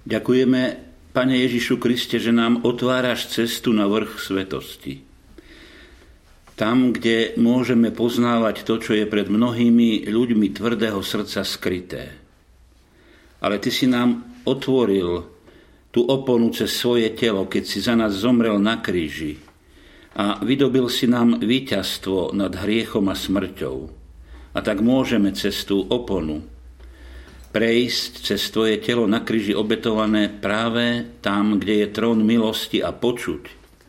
Ďakujeme, Pane Ježišu Kriste, že nám otváraš cestu na vrch svetosti. Tam, kde môžeme poznávať to, čo je pred mnohými ľuďmi tvrdého srdca skryté. Ale Ty si nám otvoril tú oponu cez svoje telo, keď si za nás zomrel na kríži a vydobil si nám víťazstvo nad hriechom a smrťou. A tak môžeme cez tú oponu prejsť cez tvoje telo na kríži obetované práve tam, kde je trón milosti a počuť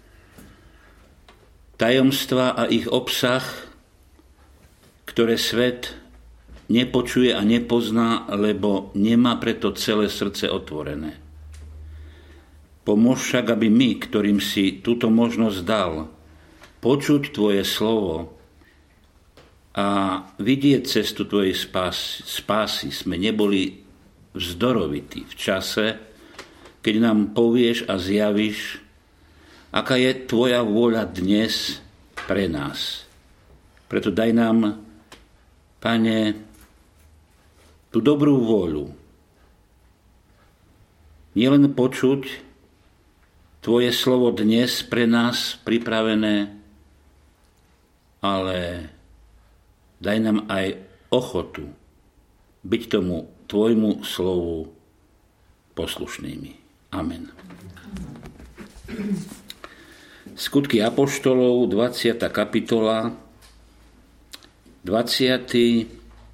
tajomstvá a ich obsah, ktoré svet nepočuje a nepozná, lebo nemá preto celé srdce otvorené. Pomôž však, aby my, ktorým si túto možnosť dal, počuť tvoje slovo a vidieť cestu tvojej spásy, sme neboli vzdorovití v čase, keď nám povieš a zjavíš, aká je tvoja vôľa dnes pre nás. Preto daj nám, Pane, tú dobrú vôľu. Nielen počuť tvoje slovo dnes pre nás pripravené, ale daj nám aj ochotu byť tomu tvojmu slovu poslušnými. Amen. Skutky apoštolov, 20. kapitola, 26.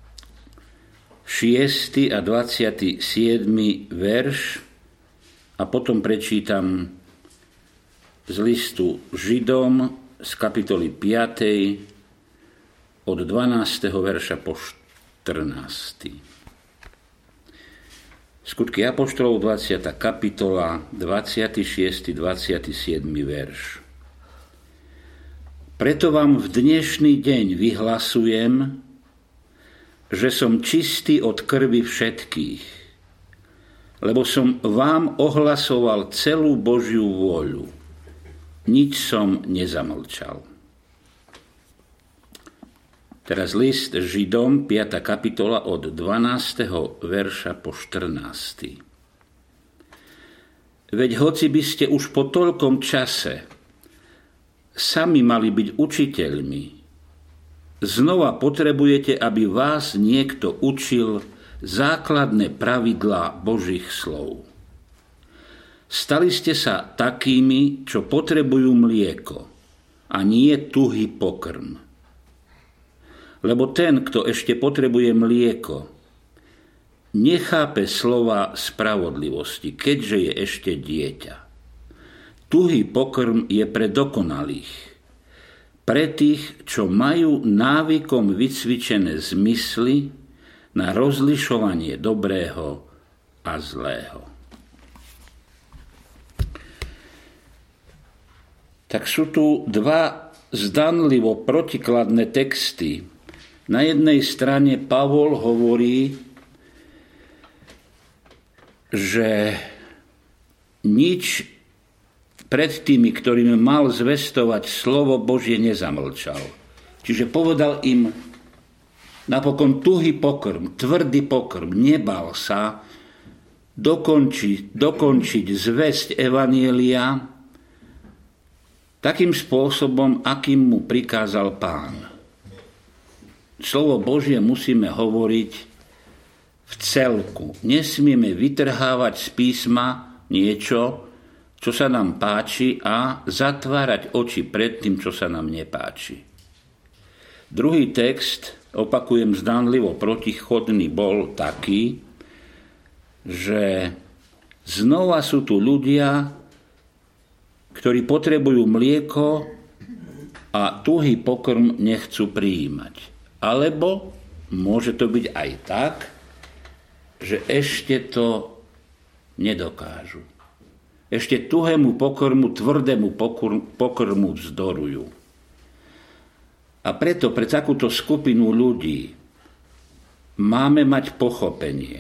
a 27. verš a potom prečítam z listu Židom z kapitoly 5. od 12. verša po 14. Skutky apoštolov, 20. kapitola, 26. 27. verš. Preto vám v dnešný deň vyhlasujem, že som čistý od krvi všetkých, lebo som vám ohlasoval celú Božiu vôľu. Nič som nezamlčal. Teraz list Židom, 5. kapitola od 12. verša po 14. Veď hoci by ste už po toľkom čase sami mali byť učiteľmi, znova potrebujete, aby vás niekto učil základné pravidlá Božích slov. Stali ste sa takými, čo potrebujú mlieko a nie tuhý pokrm. Lebo ten, kto ešte potrebuje mlieko, nechápe slova spravodlivosti, keďže je ešte dieťa. Tuhý pokrm je pre dokonalých, pre tých, čo majú návykom vycvičené zmysly na rozlišovanie dobrého a zlého. Tak sú tu dva zdanlivo protikladné texty. Na jednej strane Pavol hovorí, že nič pred tými, ktorým mal zvestovať slovo Božie, nezamlčal. Čiže povedal im napokon tuhý pokrm, tvrdý pokrm, nebal sa dokončiť zvesť evanjelia takým spôsobom, akým mu prikázal Pán. Slovo Božie musíme hovoriť v celku. Nesmieme vytrhávať z písma niečo, čo sa nám páči, a zatvárať oči pred tým, čo sa nám nepáči. Druhý text, opakujem zdanlivo protichodný, bol taký, že znova sú tu ľudia, ktorí potrebujú mlieko a tuhý pokrm nechcú prijímať. Alebo môže to byť aj tak, že ešte to nedokážu. Ešte tuhému pokrmu, tvrdému pokrmu vzdorujú. A preto pre takúto skupinu ľudí máme mať pochopenie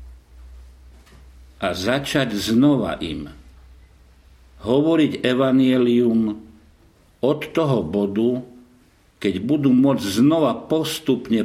a začať znova im hovoriť evanjelium od toho bodu, keď budú môcť znova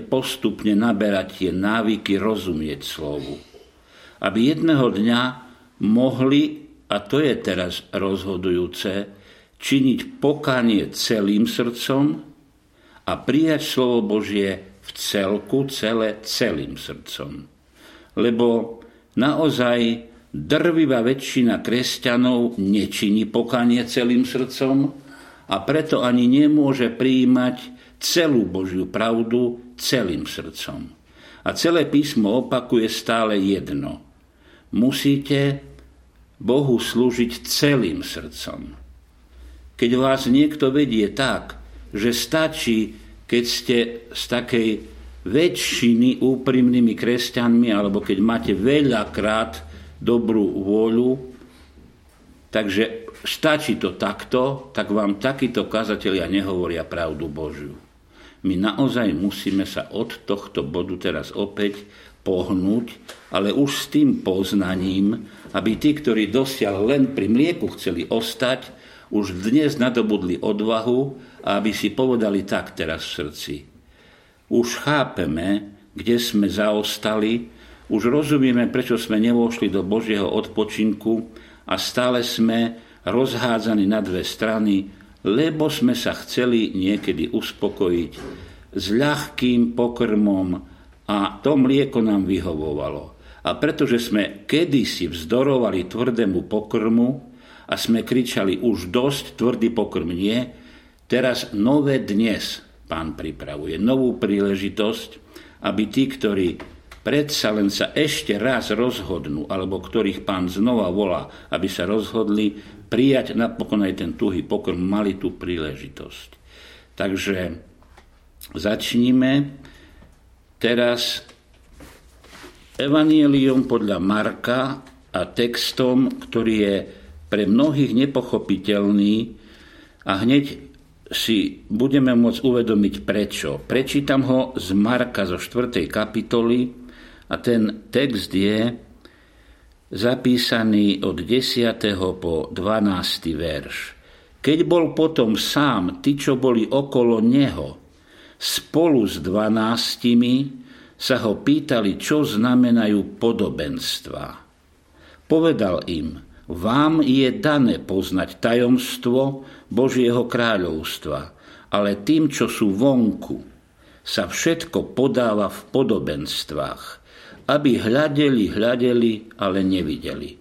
postupne naberať tie návyky rozumieť slovu. Aby jedného dňa mohli, a to je teraz rozhodujúce, činiť pokánie celým srdcom a prijať slovo Božie v celku, celým srdcom. Lebo naozaj drvivá väčšina kresťanov nečiní pokánie celým srdcom a preto ani nemôže prijímať celú Božiu pravdu celým srdcom. A celé písmo opakuje stále jedno. Musíte Bohu slúžiť celým srdcom. Keď vás niekto vedie tak, že stačí, keď ste z takej väčšiny úprimnými kresťanmi, alebo keď máte veľakrát dobrú vôľu, takže stačí to takto, tak vám takíto kazatelia nehovoria pravdu Božiu. My naozaj musíme sa od tohto bodu teraz opäť pohnúť, ale už s tým poznaním, aby tí, ktorí dosiaľ len pri mlieku chceli ostať, už dnes nadobudli odvahu a aby si povedali tak teraz v srdci. Už chápeme, kde sme zaostali, už rozumieme, prečo sme nevošli do Božieho odpočinku a stále sme rozhádzaní na dve strany, lebo sme sa chceli niekedy uspokojiť s ľahkým pokrmom a to mlieko nám vyhovovalo. A pretože sme kedysi vzdorovali tvrdému pokrmu a sme kričali už dosť, tvrdý pokrm nie, teraz nové dnes Pán pripravuje, novú príležitosť, aby tí, ktorí predsa len sa ešte raz rozhodnú, alebo ktorých Pán znova volá, aby sa rozhodli prijať napokon aj ten tuhý pokrm, mali tú príležitosť. Takže začníme teraz Evangelium podľa Marka a textom, ktorý je pre mnohých nepochopiteľný a hneď si budeme môcť uvedomiť prečo. Prečítam ho z Marka zo 4. kapitoly a ten text je zapísaný od 10. po 12. verš. Keď bol potom sám, tí, čo boli okolo neho, spolu s 12 sa ho pýtali, čo znamenajú podobenstvá. Povedal im, vám je dané poznať tajomstvo Božieho kráľovstva, ale tým, čo sú vonku, sa všetko podáva v podobenstvách, aby hľadeli, ale nevideli.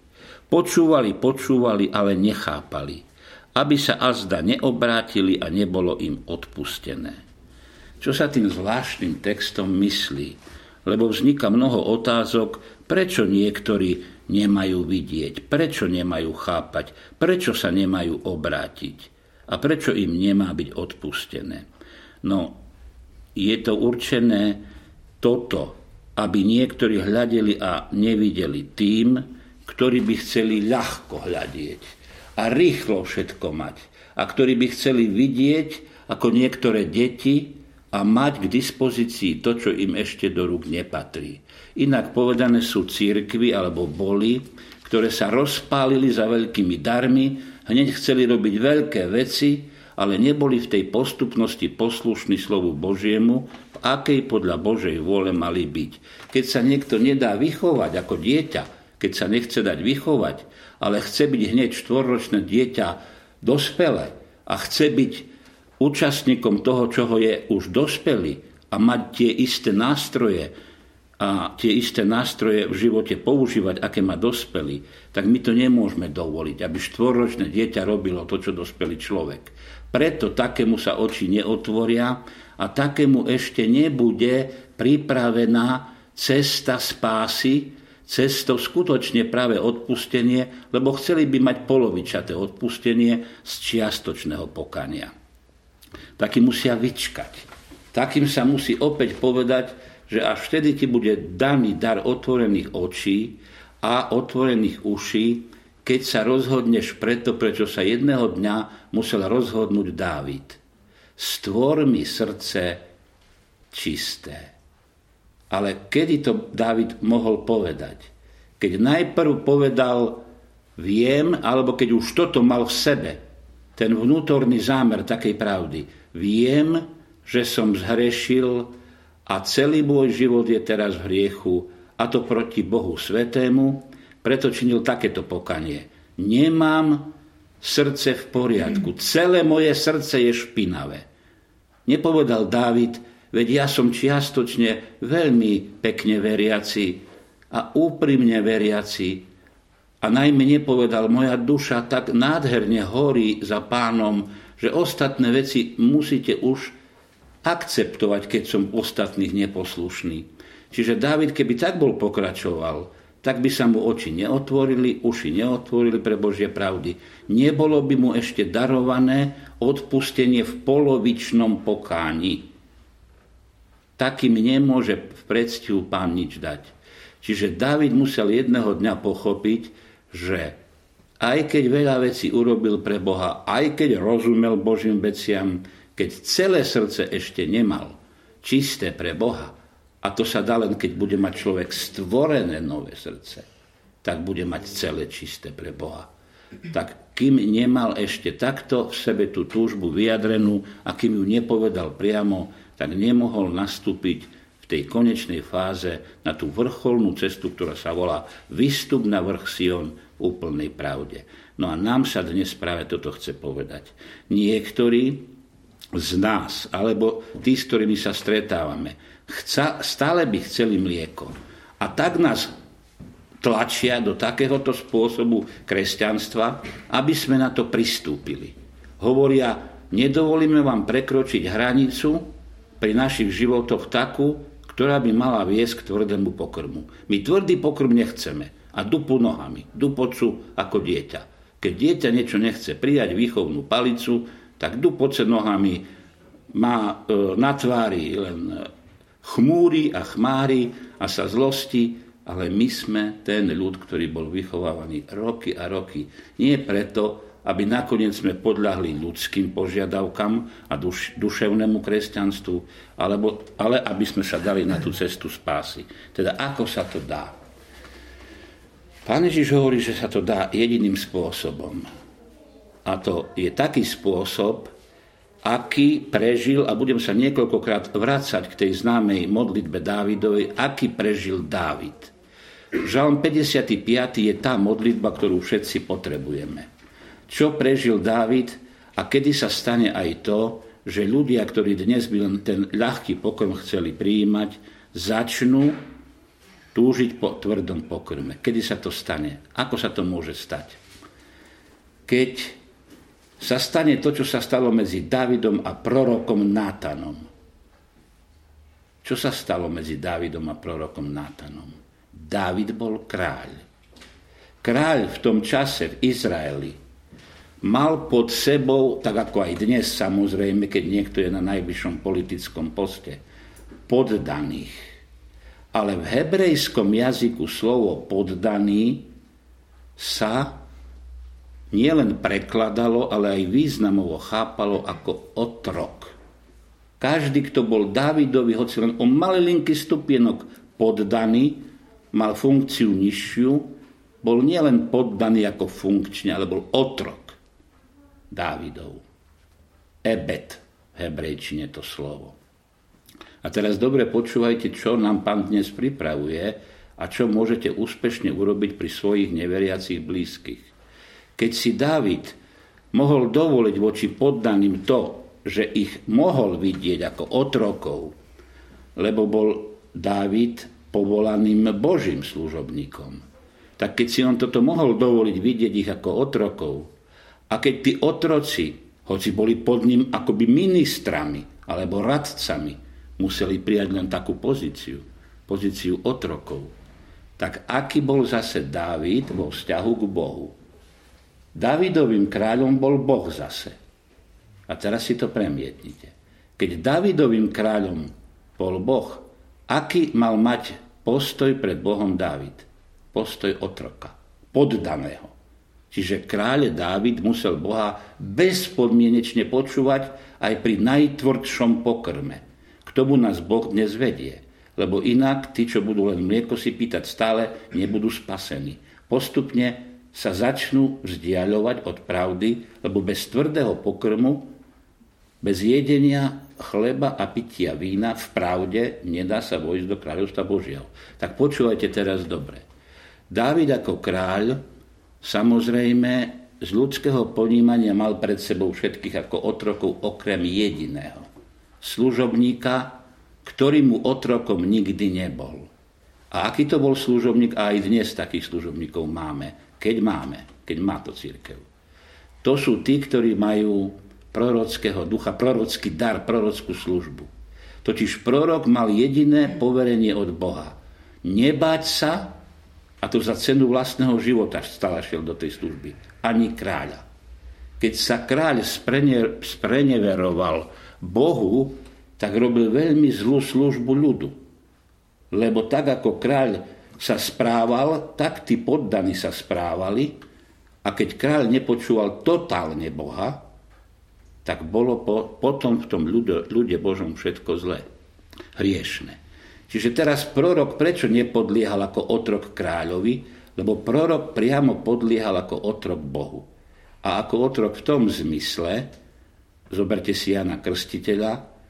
Počúvali, ale nechápali, aby sa azda neobrátili a nebolo im odpustené. Čo sa tým zvláštnym textom myslí? Lebo vzniká mnoho otázok, prečo niektorí nemajú vidieť, prečo nemajú chápať, prečo sa nemajú obrátiť a prečo im nemá byť odpustené. No, je to určené toto, aby niektorí hľadeli a nevideli tým, ktorí by chceli ľahko hľadieť a rýchlo všetko mať a ktorí by chceli vidieť ako niektoré deti a mať k dispozícii to, čo im ešte do rúk nepatrí. Inak povedané sú cirkvi alebo boli, ktoré sa rozpálili za veľkými darmi, hneď chceli robiť veľké veci, ale neboli v tej postupnosti poslušní slovu Božiemu, v akej podľa Božej vôle mali byť. Keď sa niekto nedá vychovať ako dieťa, keď sa nechce dať vychovať, ale chce byť hneď 4-ročné dieťa dospelé a chce byť účastníkom toho, čoho je už dospelý a mať tie isté nástroje a tie isté nástroje v živote používať, aké má dospelý, tak my to nemôžeme dovoliť, aby 4-ročné dieťa robilo to, čo dospelý človek. Preto takému sa oči neotvoria a takému ešte nebude pripravená cesta spásy, cestou skutočne práve odpustenie, lebo chceli by mať polovičaté odpustenie z čiastočného pokania. Takí musia vyčkať. Takým sa musí opäť povedať, že až vtedy ti bude daný dar otvorených očí a otvorených uší, keď sa rozhodneš preto, prečo sa jedného dňa musel rozhodnúť Dávid. Stvor mi srdce čisté. Ale kedy to Dávid mohol povedať? Keď najprv povedal viem, alebo keď už toto mal v sebe, ten vnútorný zámer takej pravdy. Viem, že som zhrešil a celý môj život je teraz v hriechu, a to proti Bohu Svätému, Preto činil takéto pokanie. Nemám srdce v poriadku. Celé moje srdce je špinavé. Nepovedal Dávid, veď ja som čiastočne veľmi pekne veriaci a úprimne veriaci. A najmä nepovedal, moja duša tak nádherne horí za Pánom, že ostatné veci musíte už akceptovať, keď som ostatných neposlušný. Čiže Dávid, keby tak bol pokračoval, tak by sa mu oči neotvorili, uši neotvorili pre Božie pravdy. Nebolo by mu ešte darované odpustenie v polovičnom pokáni. Takým nemôže v predstihu Pán nič dať. Čiže Dávid musel jedného dňa pochopiť, že aj keď veľa vecí urobil pre Boha, aj keď rozumel Božím veciam, keď celé srdce ešte nemal čisté pre Boha, a to sa dá len, keď bude mať človek stvorené nové srdce, tak bude mať celé čisté pre Boha. Tak kým nemal ešte takto v sebe tú túžbu vyjadrenú a kým ju nepovedal priamo, tak nemohol nastúpiť v tej konečnej fáze na tú vrcholnú cestu, ktorá sa volá Vystup na vrch Sion v úplnej pravde. No a nám sa dnes práve toto chce povedať. Niektorí z nás, alebo tí, s ktorými sa stretávame, stále by chceli mlieko. A tak nás tlačia do takéhoto spôsobu kresťanstva, aby sme na to pristúpili. Hovoria, nedovolíme vám prekročiť hranicu pri našich životoch takú, ktorá by mala viesť k tvrdému pokrmu. My tvrdý pokrm nechceme a dupu nohami, dupocu ako dieťa. Keď dieťa niečo nechce prijať výchovnú palicu, tak dupoce nohami má na tvári len chmúri a chmári a sa zlosti, ale my sme ten ľud, ktorý bol vychovávaný roky a roky. Nie preto, aby nakoniec sme podľahli ľudským požiadavkám a duševnému kresťanstvu, ale aby sme sa dali na tú cestu spásy. Teda ako sa to dá? Pán Ježiš hovorí, že sa to dá jediným spôsobom. A to je taký spôsob, aký prežil, a budem sa niekoľkokrát vrácať k tej známej modlitbe Dávidovej, aký prežil Dávid. Žalm 55. je tá modlitba, ktorú všetci potrebujeme. Čo prežil Dávid a kedy sa stane aj to, že ľudia, ktorí dnes by len ten ľahký pokrm chceli prijímať, začnú túžiť po tvrdom pokrme. Kedy sa to stane? Ako sa to môže stať? Keď sa stane to, čo sa stalo medzi Dávidom a prorokom Nátanom. Čo sa stalo medzi Dávidom a prorokom Nátanom? Dávid bol kráľ. Kráľ v tom čase v Izraeli mal pod sebou, tak ako aj dnes samozrejme, keď niekto je na najvyššom politickom poste, poddaných. Ale v hebrejskom jazyku slovo poddaný sa nielen prekladalo, ale aj významovo chápalo ako otrok. Každý, kto bol Dávidovi, hoci len o malilinký stupienok poddaný, mal funkciu nižšiu, bol nielen poddaný ako funkčne, ale bol otrok Dávidov. Ebed v hebrejčine to slovo. A teraz dobre počúvajte, čo nám Pán dnes pripravuje a čo môžete úspešne urobiť pri svojich neveriacich blízkych. Keď si Dávid mohol dovoliť voči poddaným to, že ich mohol vidieť ako otrokov, lebo bol Dávid povolaným Božím služobníkom, tak keď si on toto mohol dovoliť vidieť ich ako otrokov, a keď tí otroci, hoci boli pod ním akoby ministrami alebo radcami, museli prijať len takú pozíciu otrokov, tak aký bol zase Dávid vo vzťahu k Bohu? Dávidovým kráľom bol Boh zase. A teraz si to premietnite. Keď Dávidovým kráľom bol Boh, aký mal mať postoj pred Bohom Dávid? Postoj otroka, poddaného. Čiže kráľ Dávid musel Boha bezpodmienečne počúvať aj pri najtvrdšom pokrme. K tomu nás Boh dnes vedie. Lebo inak tí, čo budú len mlieko si pýtať stále, nebudú spasení. Postupne sa začnú vzdiaľovať od pravdy, lebo bez tvrdého pokrmu, bez jedenia chleba a pitia vína v pravde nedá sa vojsť do kráľovstva Božieho. Tak počúvajte teraz dobre. Dávid ako kráľ samozrejme z ľudského ponímania mal pred sebou všetkých ako otrokov okrem jediného. Služobníka, ktorý mu otrokom nikdy nebol. A aký to bol služobník, a aj dnes takých služobníkov máme, keď má to cirkev. To sú tí, ktorí majú prorockého ducha, prorocký dar, prorockú službu. Totiž prorok mal jediné poverenie od Boha. Nebáť sa, a to za cenu vlastného života stále šiel do tej služby, ani kráľa. Keď sa kráľ spreneveroval Bohu, tak robil veľmi zlú službu ľudu. Lebo tak, ako kráľ sa správal, tak tí poddaní sa správali, a keď kráľ nepočúval totálne Boha, tak bolo potom v tom ľude Božom všetko zlé, hriešne. Čiže teraz prorok prečo nepodliehal ako otrok kráľovi? Lebo prorok priamo podliehal ako otrok Bohu. A ako otrok v tom zmysle, zoberte si Jana Krstiteľa,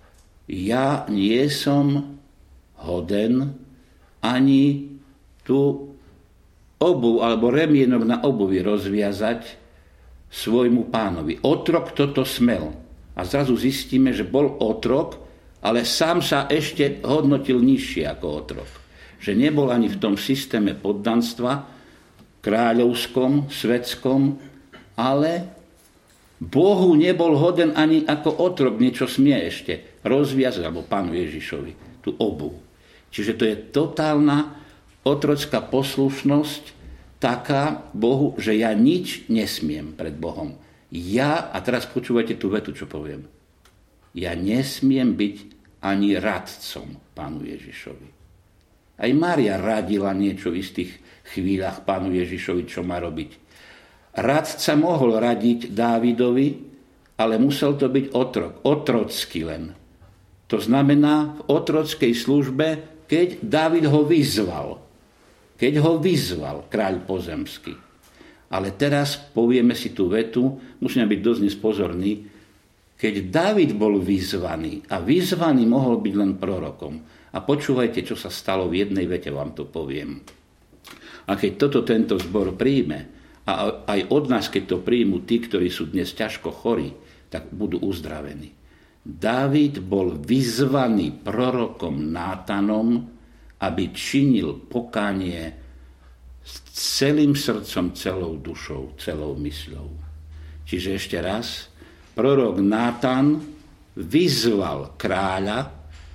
ja nie som hoden ani tú obuv alebo remienok na obuvi rozviazať svojmu pánovi. Otrok toto smel. A zrazu zistíme, že bol otrok, ale sám sa ešte hodnotil nižšie ako otrok. Že nebol ani v tom systéme poddanstva, kráľovskom, svetskom, ale Bohu nebol hoden ani ako otrok, niečo smie ešte rozviazať, alebo pánu Ježišovi, tú obuv. Čiže to je totálna otrocká poslušnosť, taká Bohu, že ja nič nesmiem pred Bohom. A teraz počúvajte tú vetu, čo poviem. Ja nesmiem byť ani radcom pánu Ježišovi. Aj Mária radila niečo v istých chvíľach pánu Ježišovi, čo má robiť. Radca mohol radiť Dávidovi, ale musel to byť otrok, otrocký len. To znamená v otrockej službe, keď Dávid ho vyzval. Keď ho vyzval kráľ pozemský. Ale teraz povieme si tú vetu, musíme byť dosť pozorní. Keď Dávid bol vyzvaný, a vyzvaný mohol byť len prorokom. A počúvajte, čo sa stalo v jednej vete, vám to poviem. A keď tento zbor príjme, a aj od nás, keď to príjmu tí, ktorí sú dnes ťažko chorí, tak budú uzdravení. Dávid bol vyzvaný prorokom Nátanom, aby činil pokánie s celým srdcom, celou dušou, celou mysľou. Čiže ešte raz, prorok Nátan vyzval kráľa,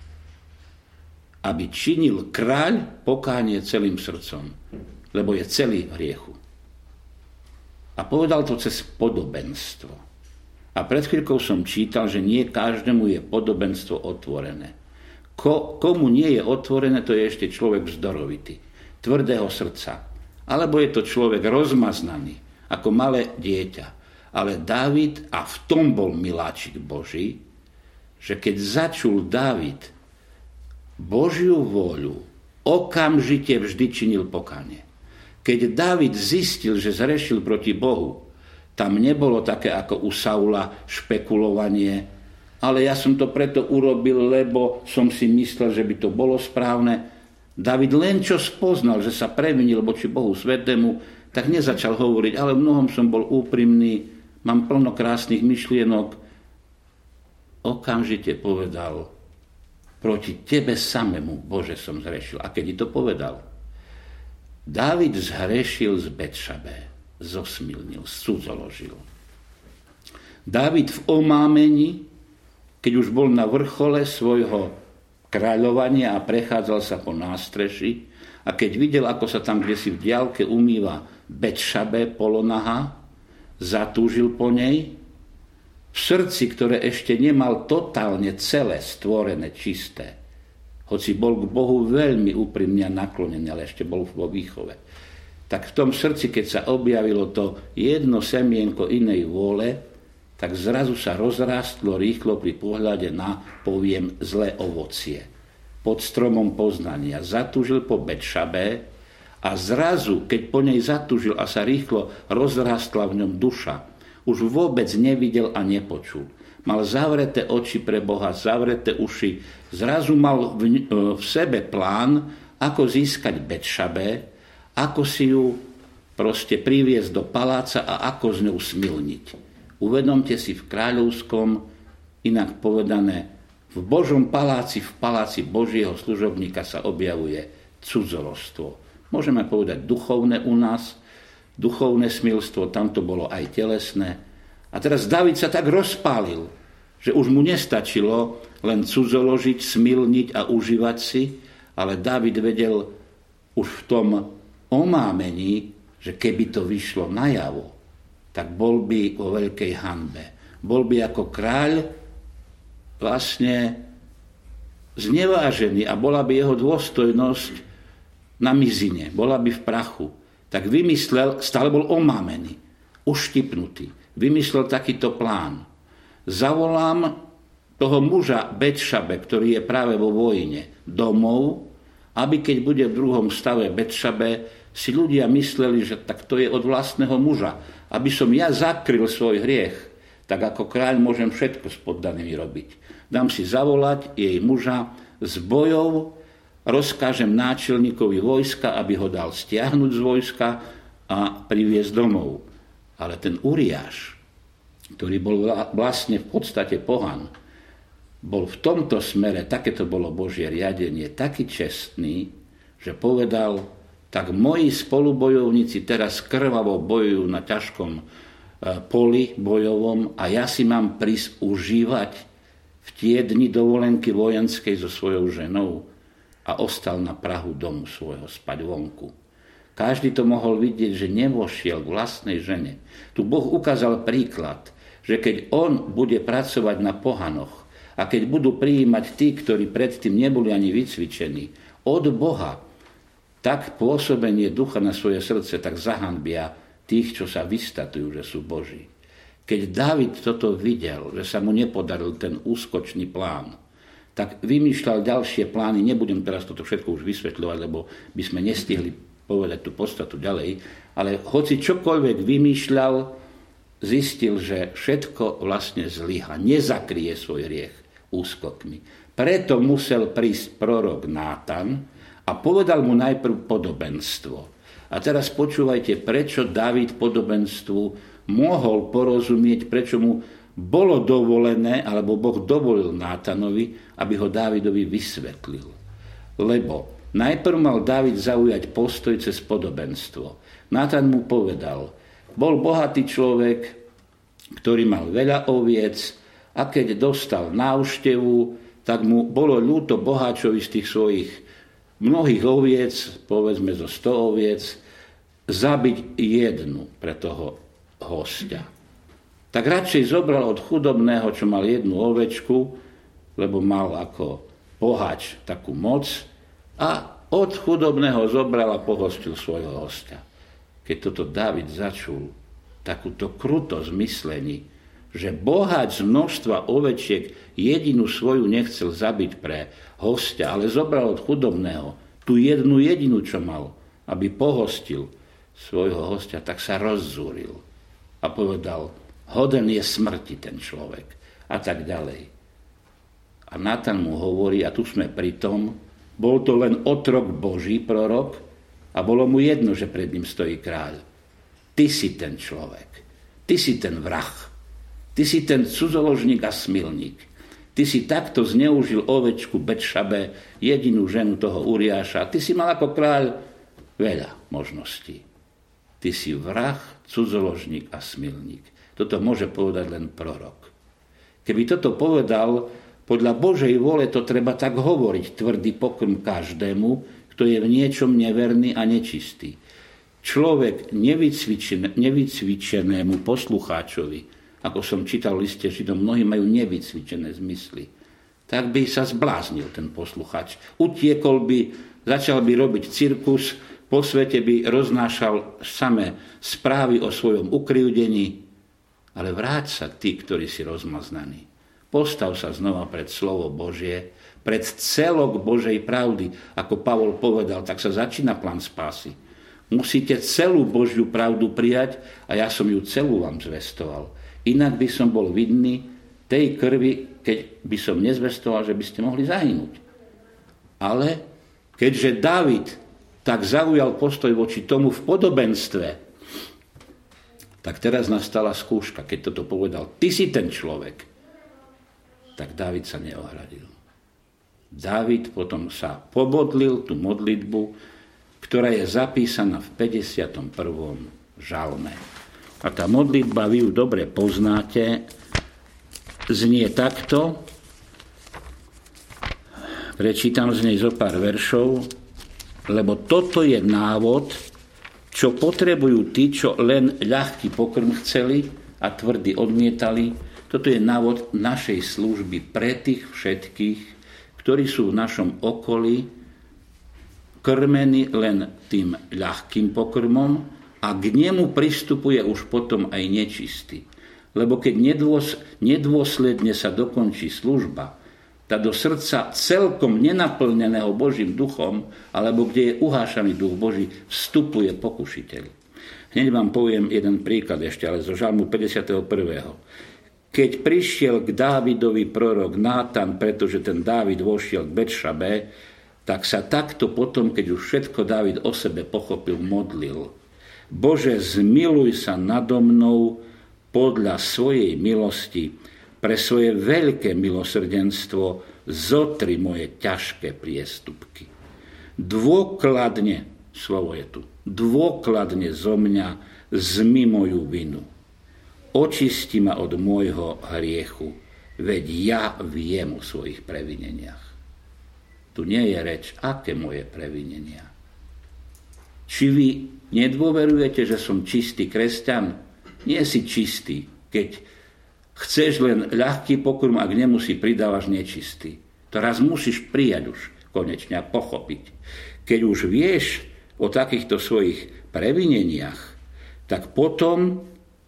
aby činil kráľ pokánie celým srdcom, lebo je celý v hriechu. A povedal to cez podobenstvo. A pred chvíľkou som čítal, že nie každému je podobenstvo otvorené. Komu nie je otvorené, to je ešte človek vzdorovitý, tvrdého srdca. Alebo je to človek rozmaznaný, ako malé dieťa. Ale Dávid, a v tom bol miláčik Boží, že keď začul Dávid Božiu vôľu, okamžite vždy činil pokánie. Keď Dávid zistil, že zrešil proti Bohu, tam nebolo také ako u Saula špekulovanie, ale ja som to preto urobil, lebo som si myslel, že by to bolo správne. Dávid len čo spoznal, že sa previnil voči Bohu Svätému, tak nezačal hovoriť, ale v mnohom som bol úprimný, mám plno krásnych myšlienok. Okamžite povedal, proti tebe samému, Bože, som zhrešil. A keď to povedal, Dávid zhrešil z Betšabe, zosmilnil, cudzoložil. Dávid v omámení, keď už bol na vrchole svojho kráľovania a prechádzal sa po nástreši, a keď videl, ako sa tam kdesi v diaľke umýva Betšabe polonaha, zatúžil po nej, v srdci, ktoré ešte nemal totálne celé stvorené, čisté, hoci bol k Bohu veľmi úprimne naklonený, ale ešte bol vo výchove. Tak v tom srdci, keď sa objavilo to jedno semienko inej vôle, tak zrazu sa rozrástlo rýchlo pri pohľade na, poviem, zlé ovocie. Pod stromom poznania. Zatúžil po Betšabe a zrazu, keď po nej zatúžil a sa rýchlo rozrástla v ňom duša, už vôbec nevidel a nepočul. Mal zavreté oči pre Boha, zavreté uši. Zrazu mal v sebe plán, ako získať Betšabe, ako si ju proste priviesť do paláca a ako z ňou smilniť. Uvedomte si, v kráľovskom, inak povedané, v Božom paláci, v paláci Božieho služobníka sa objavuje cudzoložstvo. Môžeme povedať duchovné u nás, duchovné smilstvo, tam to bolo aj telesné. A teraz Dávid sa tak rozpálil, že už mu nestačilo len cudzoložiť, smilniť a užívať si, ale Dávid vedel už v tom omámení, že keby to vyšlo najavo, tak bol by vo veľkej hanbe. Bol by ako kráľ vlastne znevážený a bola by jeho dôstojnosť na mizine, bola by v prachu. Tak vymyslel, stále bol omámený, uštipnutý, vymyslel takýto plán. Zavolám toho muža Betšabe, ktorý je práve vo vojne, domov, aby keď bude v druhom stave Betšabe, si ľudia mysleli, že tak to je od vlastného muža. Aby som ja zakryl svoj hriech, tak ako kráľ môžem všetko s poddanými robiť. Dám si zavolať jej muža z bojov, rozkážem náčelníkovi vojska, aby ho dal stiahnuť z vojska a priviesť domov. Ale ten Uriáš, ktorý bol vlastne v podstate pohan, bol v tomto smere, takéto bolo Božie riadenie, taký čestný, že povedal, tak moji spolubojovníci teraz krvavo bojujú na ťažkom poli bojovom a ja si mám prísť užívať v tie dni dovolenky vojenskej so svojou ženou a ostal na prahu domu svojho spať vonku. Každý to mohol vidieť, že nevošiel k vlastnej žene. Tu Boh ukázal príklad, že keď on bude pracovať na pohanoch a keď budú prijímať tí, ktorí predtým neboli ani vycvičení od Boha, tak pôsobenie ducha na svoje srdce tak zahanbia tých, čo sa vystatujú, že sú Boží. Keď Dávid toto videl, že sa mu nepodaril ten úskočný plán, tak vymýšľal ďalšie plány. Nebudem teraz toto všetko už vysvetľovať, lebo by sme nestihli povedať tú podstatu ďalej, ale hoci čokoľvek vymýšľal, zistil, že všetko vlastne zlyha, nezakrie svoj hriech úskokmi. Preto musel prísť prorok Nátan a povedal mu najprv podobenstvo. A teraz počúvajte, prečo Dávid podobenstvu mohol porozumieť, prečo mu bolo dovolené, alebo Boh dovolil Nátanovi, aby ho Dávidovi vysvetlil. Lebo najprv mal Dávid zaujať postoj cez podobenstvo. Nátan mu povedal, bol bohatý človek, ktorý mal veľa oviec a keď dostal návštevu, tak mu bolo ľúto boháčovi z tých svojich mnohých oviec, povedzme zo 100 oviec, zabiť jednu pre toho hostia. Tak radšej zobral od chudobného, čo mal jednu ovečku, lebo mal ako boháč takú moc, a od chudobného zobral a pohostil svojho hostia. Keď toto Dávid začul, takúto krutosť myslení, že boháč z množstva ovečiek jedinú svoju nechcel zabiť pre hostia, ale zobral od chudobného tú jednu jedinú, čo mal, aby pohostil svojho hostia, tak sa rozzúril a povedal, hoden je smrti ten človek a tak ďalej. A Nátan mu hovorí, a tu sme pri tom, bol to len otrok Boží, prorok, a bolo mu jedno, že pred ním stojí kráľ. Ty si ten človek, ty si ten vrah, ty si ten cudzoložník a smilník. Ty si takto zneužil ovečku Betšabe, jedinú ženu toho Uriáša. Ty si mal ako kráľ veľa možností. Ty si vrah, cudzoložník a smilník. Toto môže povedať len prorok. Keby toto povedal, podľa Božej vôle to treba tak hovoriť, tvrdý pokrm každému, kto je v niečom neverný a nečistý. Človek nevycvičenému poslucháčovi, ako som čítal v liste Židom, mnohí majú nevycvičené zmysly, tak by sa zbláznil ten poslucháč. Utiekol by, začal by robiť cirkus, po svete by roznášal samé správy o svojom ukryvdení, ale vráť sa tí, ktorí si rozmaznaní. Postav sa znova pred slovo Božie, pred celok Božej pravdy, ako Pavol povedal, tak sa začína plán spásy. Musíte celú Božiu pravdu prijať a ja som ju celú vám zvestoval. Inak by som bol vidný tej krvi, keď by som nezvestoval, že by ste mohli zahynúť. Ale keďže Dávid tak zaujal postoj voči tomu v podobenstve, tak teraz nastala skúška, keď toto povedal, ty si ten človek, tak Dávid sa neohradil. Dávid potom sa pomodlil tú modlitbu, ktorá je zapísaná v 51. žalme. A tá modlitba, vy ju dobre poznáte, znie takto. Prečítam z nej zo pár veršov, lebo toto je návod, čo potrebujú tí, čo len ľahký pokrm chceli a tvrdý odmietali. Toto je návod našej služby pre tých všetkých, ktorí sú v našom okolí krmení len tým ľahkým pokrmom a k nemu pristupuje už potom aj nečistý. Lebo keď nedôsledne sa dokončí služba, tá do srdca celkom nenaplneného Božím duchom, alebo kde je uhášaný duch Boží, vstupuje pokušiteľ. Hneď vám poviem jeden príklad ešte, ale zo žalmu 51. Keď prišiel k Dávidovi prorok Nátan, pretože ten Dávid vošiel k Betšabe, tak sa takto potom, keď už všetko Dávid o sebe pochopil, modlil. Bože, zmiluj sa nado mnou podľa svojej milosti, pre svoje veľké milosrdenstvo zotri moje ťažké priestupky. Dôkladne, slovo je tu, dôkladne zo mňa zmi moju vinu. Očisti ma od môjho hriechu, veď ja viem o svojich previneniach. Tu nie je reč, aké moje previnenia. Či vy nedôverujete, že som čistý kresťan? Nie si čistý, keď chceš len ľahký pokrm a k nemu si pridávaš nečistý. To raz musíš prijať už konečne a pochopiť. Keď už vieš o takýchto svojich previneniach, tak potom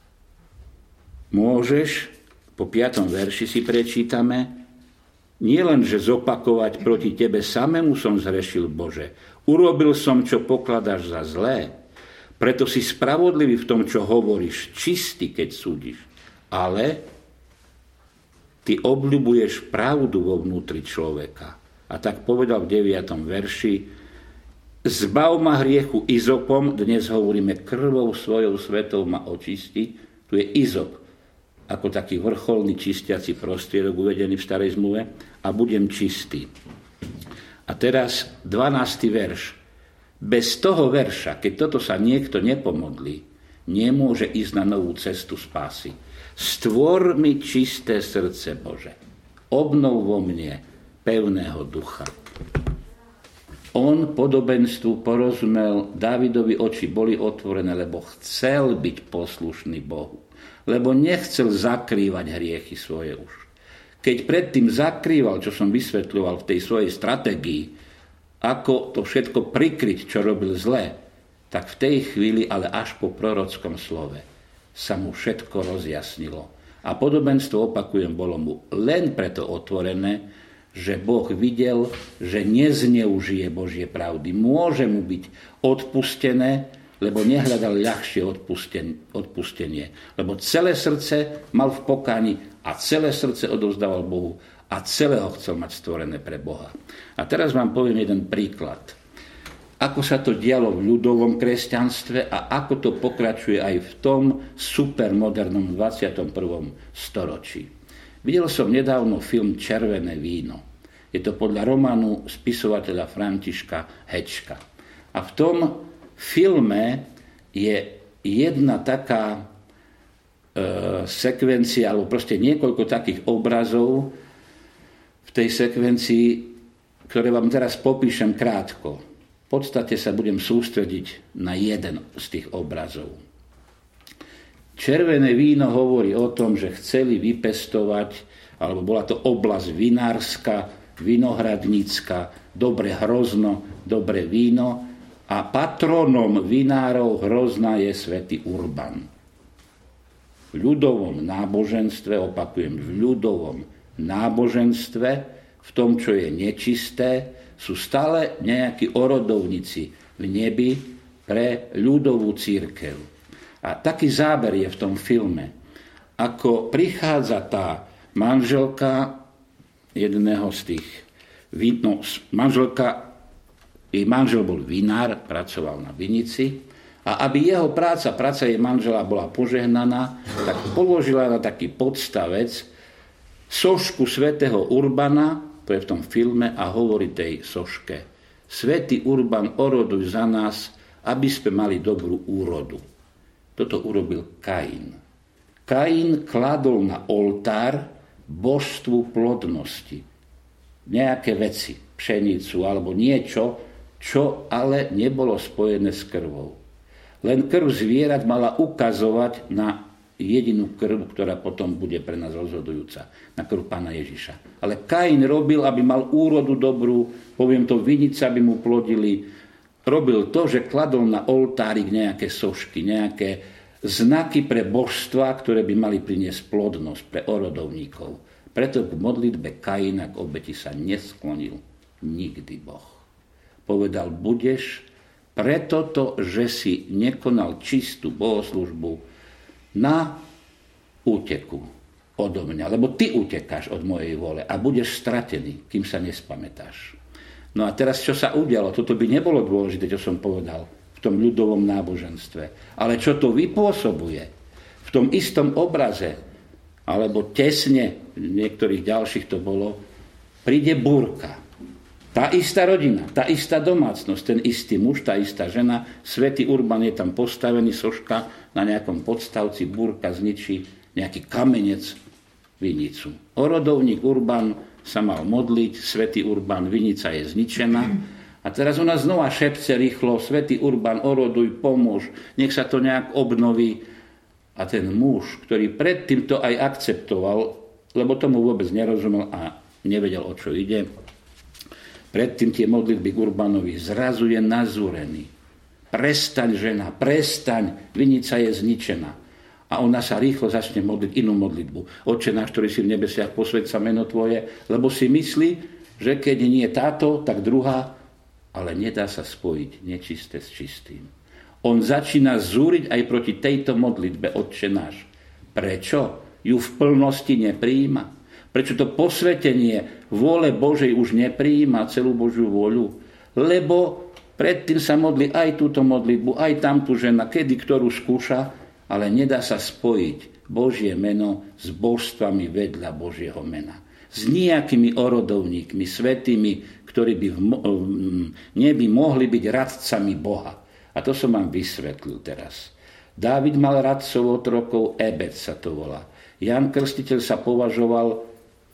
môžeš, po 5. verši si prečítame, nielen, že zopakovať proti tebe samému som zhrešil, Bože, urobil som, čo pokladáš za zlé, preto si spravodlivý v tom, čo hovoríš, čistý, keď súdiš, ale ty obľubuješ pravdu vo vnútri človeka. A tak povedal v 9. verši, zbav ma hriechu izopom, dnes hovoríme krvou svojou svetou ma očisti, tu je izop, ako taký vrcholný čistiaci prostriedok uvedený v starej zmluve, a budem čistý. A teraz 12. verš. Bez toho verša, keď toto sa niekto nepomodlí, nemôže ísť na novú cestu spásy. Stvor mi čisté srdce, Bože. Obnov vo mne pevného ducha. On podobenstvu porozumel, Dávidovi oči boli otvorené, lebo chcel byť poslušný Bohu. Lebo nechcel zakrývať hriechy svoje už. Keď predtým zakrýval, čo som vysvetľoval v tej svojej stratégii, ako to všetko prikryť, čo robil zle, tak v tej chvíli, ale až po prorockom slove, sa mu všetko rozjasnilo. A podobenstvo, opakujem, bolo mu len preto otvorené, že Boh videl, že nezneužije Božie pravdy. Môže mu byť odpustené, lebo nehľadal ľahšie odpustenie. Lebo celé srdce mal v pokáni a celé srdce odovzdával Bohu a celé ho chcel mať stvorené pre Boha. A teraz vám poviem jeden príklad. Ako sa to dialo v ľudovom kresťanstve a ako to pokračuje aj v tom supermodernom 21. storočí. Videl som nedávno film Červené víno. Je to podľa románu spisovateľa Františka Hečka. A v tom filme je jedna taká sekvencia, alebo proste niekoľko takých obrazov v tej sekvencii, ktoré vám teraz popíšem krátko. V podstate sa budem sústrediť na jeden z tých obrazov. Červené víno hovorí o tom, že chceli vypestovať, alebo bola to oblasť vinárska, vinohradnícka, dobre Hrozno, dobre víno, a patronom vinárov Hrozna je svätý Urban. V ľudovom náboženstve, opakujem, v ľudovom náboženstve, v tom, čo je nečisté, sú stále nejakí orodovníci v nebi pre ľudovú cirkev. A taký záber je v tom filme. Ako prichádza tá manželka jedného z tých, manželka Jej manžel bol vinár, pracoval na vinici a aby jeho práca jej manžela bola požehnaná, tak položila na taký podstavec sošku svätého Urbana, to je v tom filme, a hovorí tej soške: Svätý Urban, oroduj za nás, aby sme mali dobrú úrodu. Toto urobil Kain. Kain kladol na oltár božstvu plodnosti nejaké veci, pšenicu alebo niečo, čo ale nebolo spojené s krvou. Len krv zvierat mala ukazovať na jedinú krv, ktorá potom bude pre nás rozhodujúca, na krv Pána Ježiša. Ale Kain robil, aby mal úrodu dobrú, poviem to, vinice, aby mu plodili. Robil to, že kladol na oltárik nejaké sošky, nejaké znaky pre božstva, ktoré by mali priniesť plodnosť pre orodovníkov. Preto k modlitbe Kaina k obeti sa nesklonil nikdy Boh. Povedal: budeš preto to, že si nekonal čistú bohoslužbu, na úteku odo mňa, lebo ty utekáš od mojej vôle a budeš stratený, kým sa nespamätáš. No a teraz, čo sa udialo? Toto by nebolo dôležité, čo som povedal v tom ľudovom náboženstve. Ale čo to vypôsobuje v tom istom obraze, alebo tesne, niektorých ďalších to bolo, príde búrka. Tá istá rodina, tá istá domácnosť, ten istý muž, tá istá žena, svätý Urban je tam postavený, soška na nejakom podstavci, búrka zničí nejaký kamenec, vinicu. Orodovník Urban sa mal modliť, svätý Urban, vinica je zničená. A teraz ona znova šepce rýchlo: svätý Urban, oroduj, pomôž, nech sa to nejak obnoví. A ten muž, ktorý predtým to aj akceptoval, lebo tomu vôbec nerozumel a nevedel, o čo ide, predtým tie modlitby k Urbanovi zrazu je nazúrený. Prestaň, žena, prestaň, vinica je zničená. A ona sa rýchlo začne modliť inú modlitbu. Otče náš, ktorý si v nebesiach, posväť sa meno tvoje, lebo si myslí, že keď nie táto, tak druhá, ale nedá sa spojiť nečisté s čistým. On začína zúriť aj proti tejto modlitbe Otče náš. Prečo ju v plnosti neprijíma? Prečo to posvetenie vôle Božej už neprijíma, celú Božiu vôľu? Lebo predtým sa modlí aj túto modlitbu, aj tamtú žena, kedy ktorú skúša, ale nedá sa spojiť Božie meno s božstvami vedľa Božieho mena. S nejakými orodovníkmi, svätými, ktorí by v nebi mohli byť radcami Boha. A to som vám vysvetlil teraz. Dávid mal radcov otrokov, Ebec sa to volá. Ján Krstiteľ sa považoval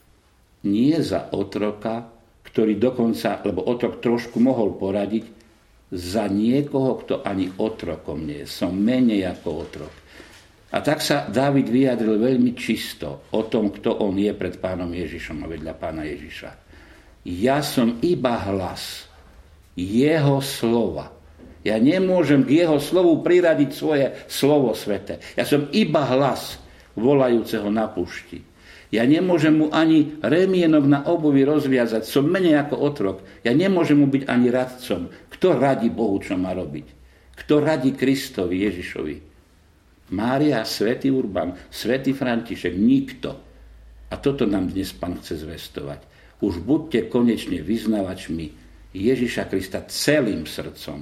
nie za otroka, ktorý dokonca, lebo otrok trošku mohol poradiť, za niekoho, kto ani otrokom nie je. Som menej ako otrok. A tak sa Dávid vyjadril veľmi čisto o tom, kto on je pred Pánom Ježišom a vedľa Pána Ježiša. Ja som iba hlas jeho slova. Ja nemôžem k jeho slovu priradiť svoje slovo sväté. Ja som iba hlas volajúceho na púšti. Ja nemôžem mu ani remienok na obuvi rozviazať. Som menej ako otrok. Ja nemôžem mu byť ani radcom. Kto radí Bohu, čo má robiť? Kto radí Kristovi, Ježišovi? Mária, svätý Urban, svätý František, nikto. A toto nám dnes Pán chce zvestovať. Už buďte konečne vyznavačmi Ježiša Krista celým srdcom.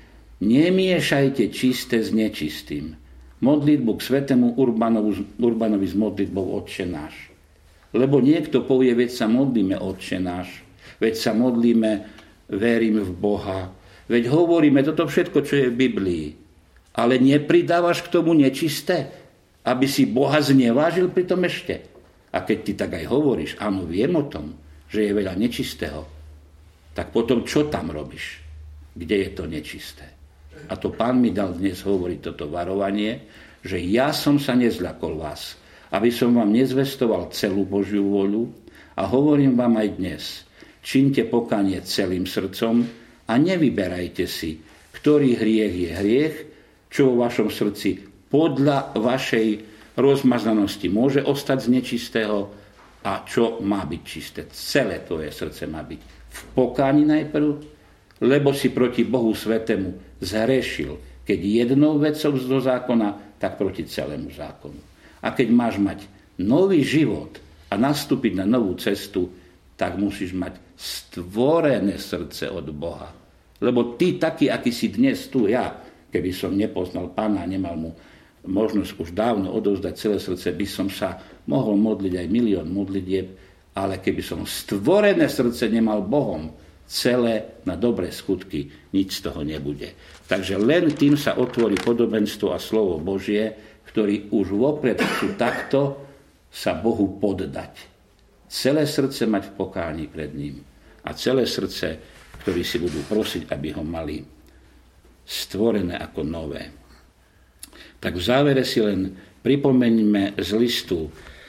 Nemiešajte čisté s nečistým. Modlitbu k svätému Urbanovi s modlitbou Otče náš. Lebo niekto povie, veď sa modlíme Otče náš, veď sa modlíme, verím v Boha, veď hovoríme toto všetko, čo je v Biblii. Ale nepridávaš k tomu nečisté, aby si Boha znevážil pri tom ešte. A keď ty tak aj hovoríš, áno, viem o tom, že je veľa nečistého, tak potom čo tam robíš? Kde je to nečisté? A to Pán mi dal dnes hovoriť toto varovanie, že ja som sa nezľakol vás, aby som vám nezvestoval celú Božiu vôľu, a hovorím vám aj dnes, čínte pokánie celým srdcom a nevyberajte si, ktorý hriech je hriech, čo vo vašom srdci podľa vašej rozmaznanosti môže ostať z nečistého a čo má byť čisté. Celé tvoje srdce má byť v pokáni najprv, lebo si proti Bohu Svätému zhrešil. Keď jednou vecou zo zákona, tak proti celému zákonu. A keď máš mať nový život a nastúpiť na novú cestu, tak musíš mať stvorené srdce od Boha. Lebo ty taký, aký si dnes tu, ja, keby som nepoznal Pána a nemal mu možnosť už dávno odovzdať celé srdce, by som sa mohol modliť aj milión modlitieb, ale keby som stvorené srdce nemal Bohom celé na dobré skutky, nič z toho nebude. Takže len tým sa otvorí podobenstvo a slovo Božie, ktorí už vopred chcú takto sa Bohu poddať. Celé srdce mať v pokání pred ním a celé srdce, ktorí si budú prosiť, aby ho mali stvorené ako nové. Tak v závere si len pripomeňme z listu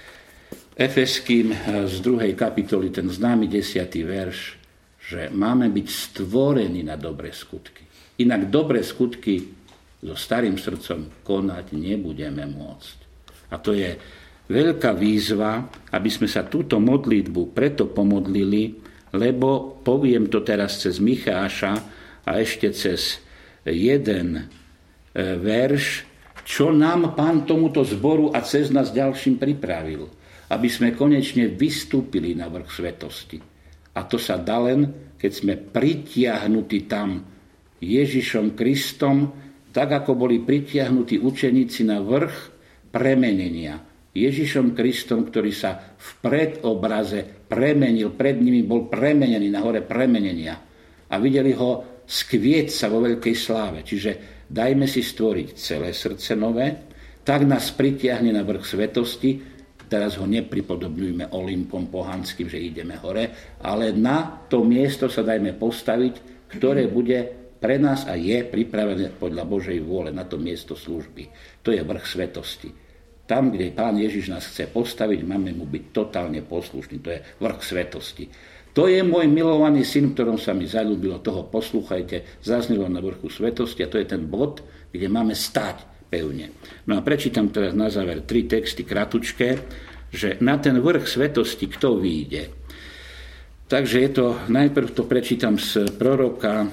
Efeským z 2. kapitoly ten známy 10. verš, že máme byť stvorení na dobré skutky. Inak dobré skutky so starým srdcom konať nebudeme môcť. A to je veľká výzva, aby sme sa túto modlitbu preto pomodlili, lebo poviem to teraz cez Micháša a ešte cez jeden verš, čo nám Pán tomuto zboru a cez nás ďalším pripravil, aby sme konečne vystúpili na vrch svetosti. A to sa dá len, keď sme pritiahnutí tam Ježišom Kristom, tak ako boli pritiahnutí učeníci na vrch premenenia. Ježišom Kristom, ktorý sa v predobraze premenil, pred nimi bol premenený na hore premenenia. A videli ho skvieť sa vo veľkej sláve. Čiže dajme si stvoriť celé srdce nové, tak nás pritiahne na vrch svetosti. Teraz ho nepripodobňujme Olympom pohanským, že ideme hore, ale na to miesto sa dajme postaviť, ktoré bude pre nás a je pripravené podľa Božej vôle na to miesto služby. To je vrch svetosti. Tam, kde Pán Ježiš nás chce postaviť, máme mu byť totálne poslušný. To je vrch svetosti. To je môj milovaný syn, ktorom sa mi zaľúbilo, toho poslúchajte, zaznelo na vrchu svetosti a to je ten bod, kde máme stáť pevne. No a prečítam teraz na záver 3 texty kratučké, že na ten vrch svetosti kto vyjde. Takže je to, najprv to prečítam z proroka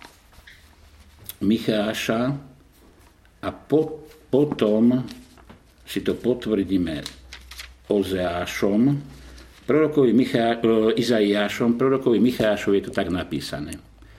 Micháša a potom si to potvrdíme Ozeášom, prorokovi Michášovi je to tak napísané.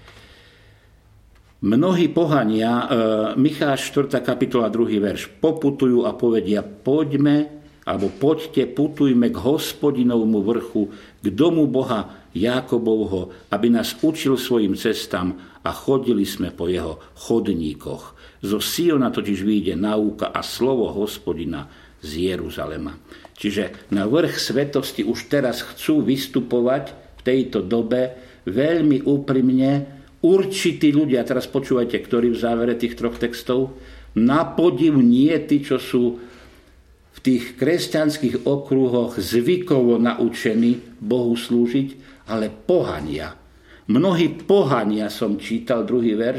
Mnohí pohania, Micháš 4. kapitola 2. verš, poputujú a povedia, poďte, putujme k Hospodinovmu vrchu, k domu Boha Jákobovho, aby nás učil svojim cestám a chodili sme po jeho chodníkoch. Zo Siona totiž vyjde náuka a slovo Hospodina z Jeruzalema. Čiže na vrch svetosti už teraz chcú vystupovať v tejto dobe veľmi úprimne určití ľudia, teraz počúvajte, ktorí v závere tých 3 textov, na podiv nie tí, čo sú v tých kresťanských okruhoch zvykovo naučení Bohu slúžiť, ale pohania. Mnohí pohania, som čítal 2. verš,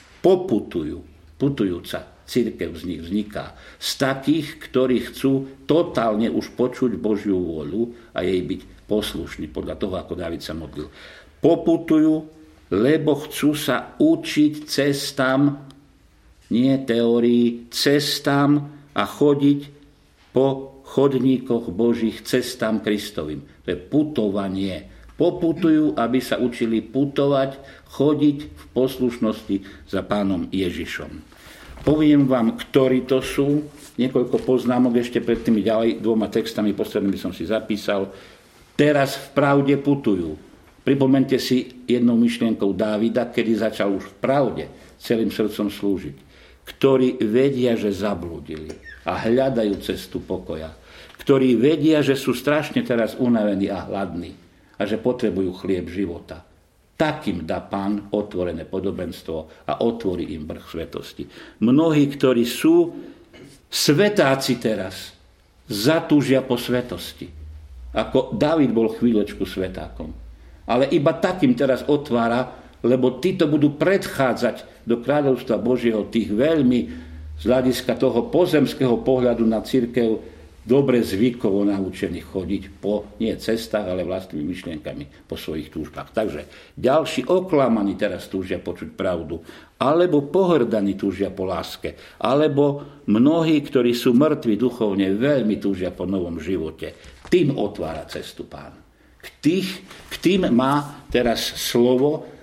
putujúca cirkev z nich vzniká. Z takých, ktorí chcú totálne už počuť Božiu vôľu a jej byť poslušní, podľa toho, ako Dávid sa modlil. Poputujú, lebo chcú sa učiť cestám, nie teórii, cestám a chodiť po chodníkoch Božích, cestám Kristovým. To je putovanie. Poputujú, aby sa učili putovať, chodiť v poslušnosti za Pánom Ježišom. Poviem vám, ktorí to sú. Niekoľko poznámok ešte pred tými ďalej 2 textami, poslednými som si zapísal. Teraz v pravde putujú. Pripomente si jednou myšlienkou Dávida, kedy začal už v pravde celým srdcom slúžiť. Ktorí vedia, že zablúdili a hľadajú cestu pokoja. Ktorí vedia, že sú strašne teraz unavení a hladní a že potrebujú chlieb života. Takým dá Pán otvorené podobenstvo a otvorí im vrch svetosti. Mnohí, ktorí sú svetáci teraz, zatúžia po svetosti. Ako Dávid bol chvíľočku svetákom. Ale iba takým teraz otvára, lebo títo budú predchádzať do kráľovstva Božieho tých veľmi z hľadiska toho pozemského pohľadu na cirkev dobre zvykovo naučených chodiť po, nie cestách, ale vlastnými myšlienkami po svojich túžbách. Takže ďalší oklamaní teraz túžia počuť pravdu, alebo pohrdaní túžia po láske, alebo mnohí, ktorí sú mŕtvi duchovne, veľmi túžia po novom živote. Tým otvára cestu Pán. K tým má teraz slovo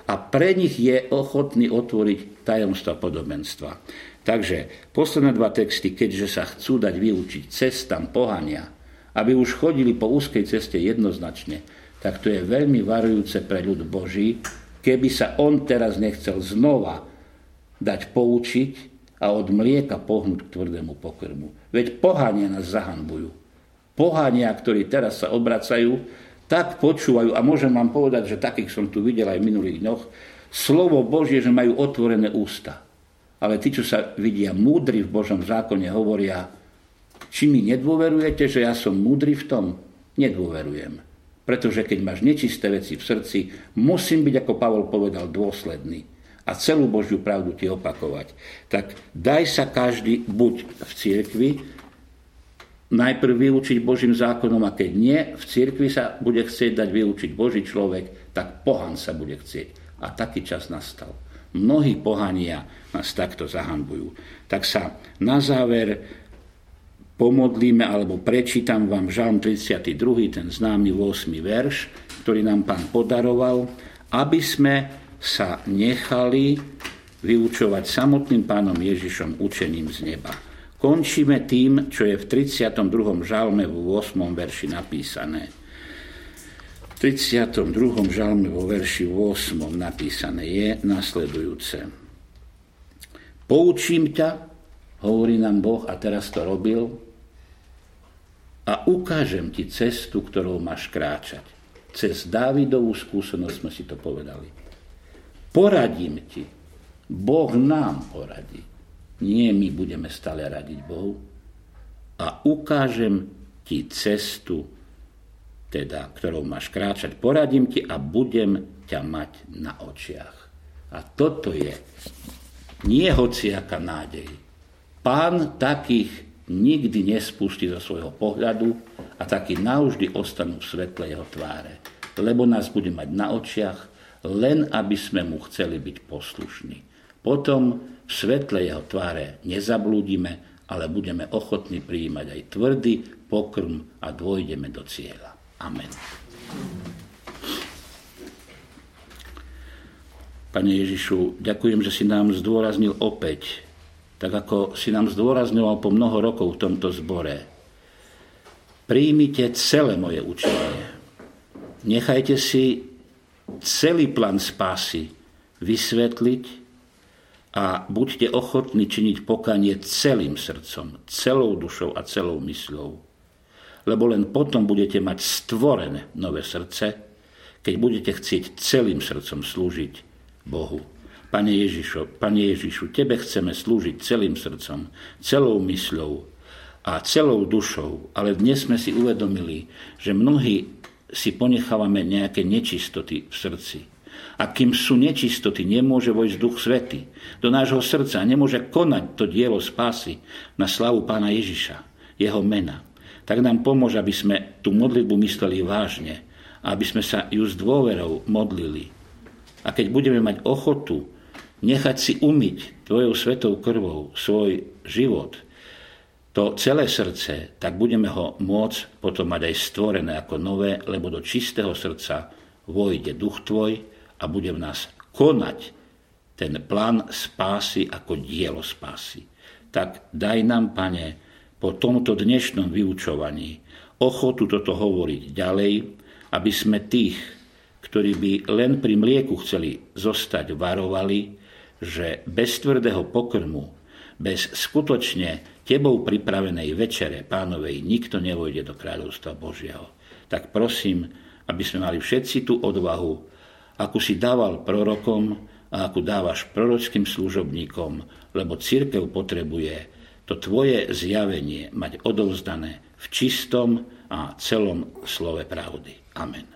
a pre nich je ochotný otvoriť tajomstva podobenstva. Takže posledné 2 texty, keďže sa chcú dať vyučiť cestám pohania, aby už chodili po úzkej ceste jednoznačne, tak to je veľmi varujúce pre ľud Boží, keby sa on teraz nechcel znova dať poučiť a od mlieka pohnúť k tvrdému pokrmu. Veď pohania nás zahanbujú. Pohania, ktorí teraz sa obracajú, tak počúvajú, a môžem vám povedať, že takých som tu videl aj v minulých dňoch, slovo Božie, že majú otvorené ústa. Ale tí, čo sa vidia múdri v Božom zákone, hovoria, či mi nedôverujete, že ja som múdry v tom? Nedôverujem. Pretože keď máš nečisté veci v srdci, musím byť, ako Pavol povedal, dôsledný a celú Božiu pravdu ti opakovať. Tak daj sa každý buď v cirkvi, najprv vyučiť Božím zákonom, a keď nie, v cirkvi sa bude chcieť dať vyučiť Boží človek, tak pohan sa bude chcieť. A taký čas nastal. Mnohí pohania nás takto zahanbujú. Tak sa na záver pomodlíme, alebo prečítam vám Žalm 32, ten známy 8. verš, ktorý nám Pán podaroval, aby sme sa nechali vyučovať samotným Pánom Ježišom učením z neba. Končíme tým, čo je v 32. žalme vo 8. verši napísané. V 32. žalme vo verši 8. napísané je nasledujúce. Poučím ťa, hovorí nám Boh, a teraz to robil, a ukážem ti cestu, ktorou máš kráčať. Cez Dávidovú skúsenosť sme si to povedali. Poradím ti. Boh nám poradí. Nie my budeme stále radiť Bohu. A ukážem ti cestu, teda, ktorou máš kráčať. Poradím ti a budem ťa mať na očiach. A toto je nie hociaká nádej. Pán takých nikdy nespustí zo svojho pohľadu a takí navždy ostanú v svetle jeho tváre. Lebo nás bude mať na očiach, len aby sme mu chceli byť poslušní. Potom v svetle jeho tváre nezablúdime, ale budeme ochotní prijímať aj tvrdý pokrm a dôjdeme do cieľa. Amen. Pane Ježišu, ďakujem, že si nám zdôraznil opäť, tak ako si nám zdôrazňoval po mnoho rokov v tomto zbore. Príjmite celé moje učenie. Nechajte si celý plán spásy vysvetliť a buďte ochotní činiť pokánie celým srdcom, celou dušou a celou mysľou. Lebo len potom budete mať stvorené nové srdce, keď budete chcieť celým srdcom slúžiť Bohu. Pane Ježišu, Tebe chceme slúžiť celým srdcom, celou mysľou a celou dušou, ale dnes sme si uvedomili, že mnohí si ponechávame nejaké nečistoty v srdci. A kým sú nečistoty, nemôže vojsť Duch Svätý do nášho srdca, nemôže konať to dielo spásy na slavu Pána Ježiša, jeho mena. Tak nám pomôže, aby sme tú modlitbu mysleli vážne a aby sme sa ju s dôverou modlili. A keď budeme mať ochotu nechať si umyť Tvojou svetou krvou svoj život, to celé srdce, tak budeme ho môcť potom mať aj stvorené ako nové, lebo do čistého srdca vojde Duch Tvoj a bude v nás konať ten plán spásy ako dielo spásy. Tak daj nám, Pane, po tomto dnešnom vyučovaní ochotu toto hovoriť ďalej, aby sme tých, ktorí by len pri mlieku chceli zostať, varovali, že bez tvrdého pokrmu, bez skutočne Tebou pripravenej večere Pánovej nikto nevojde do kráľovstva Božieho. Tak prosím, aby sme mali všetci tú odvahu, akú si dával prorokom a akú dávaš prorockým služobníkom, lebo cirkev potrebuje to Tvoje zjavenie mať odovzdané v čistom a celom slove pravdy. Amen.